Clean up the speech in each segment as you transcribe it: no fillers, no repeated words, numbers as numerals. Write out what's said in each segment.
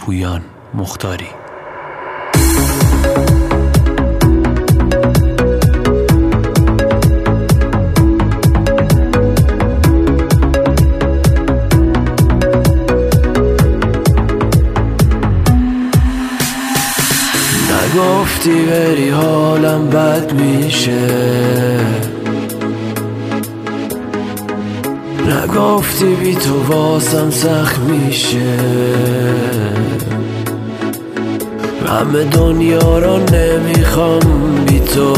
پویان مختاری. نگفتی بری حالم بد میشه، نگفتی بی تو واسم سخت میشه. همه دنیا رو نمیخوام بی تو،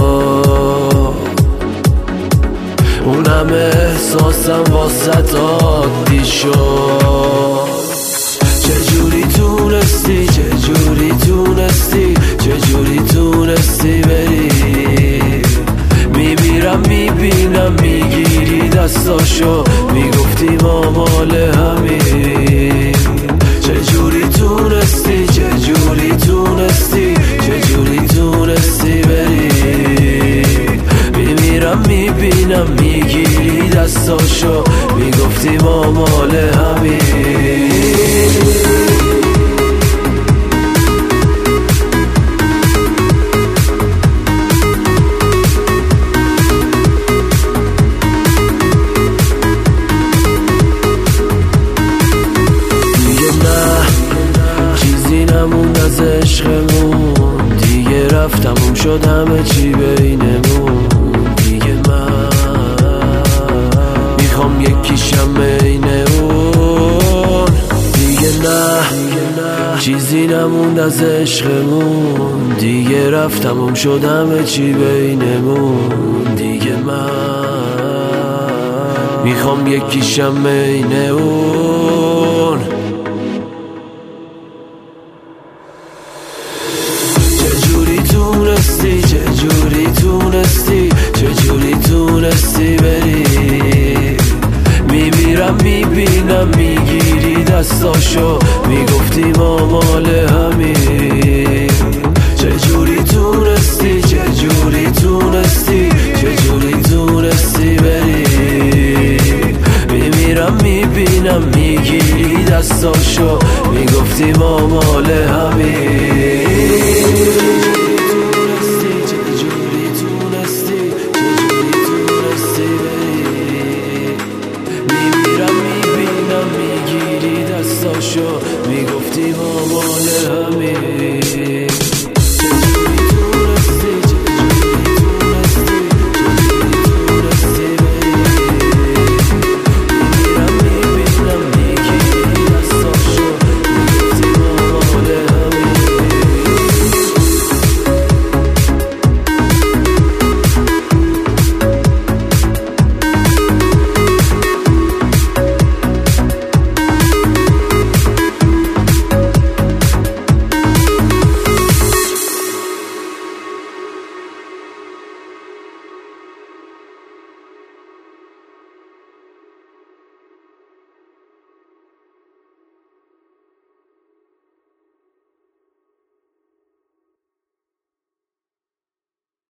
اون همه احساسم واسط عادی شد. چجوری تونستی، چجوری تونستی، چجوری تونستی بری؟ میمیرم میبینم میگیری دستاشو، میگفتی ما مال همین. چجوری تونستی، چجوری تونستی، چجوری تونستی بری؟ میمیرم میبینم میگیری دستاشو، میگفتی ما مال همین. از عشقمون دیگه رفتم شد همه چی بینمون. دیگه من میخوام یکیشم بین اون. دیگه نه چیزی نموند از عشقمون، دیگه رفتم شد همه چی بینمون. دیگه من میخوام یکیشم بین اون. چجوری تونستی، چجوری تونستی، چجوری تونستی بری؟ میمیرم میبینم میگیری دستاشو، میگفتی ما مال همین. چجوری تونستی، چجوری تونستی، چجوری تونستی بری؟ میمیرم میبینم میگیری دستاشو، میگفتی ما مال همین. میگفتی ما مال همین.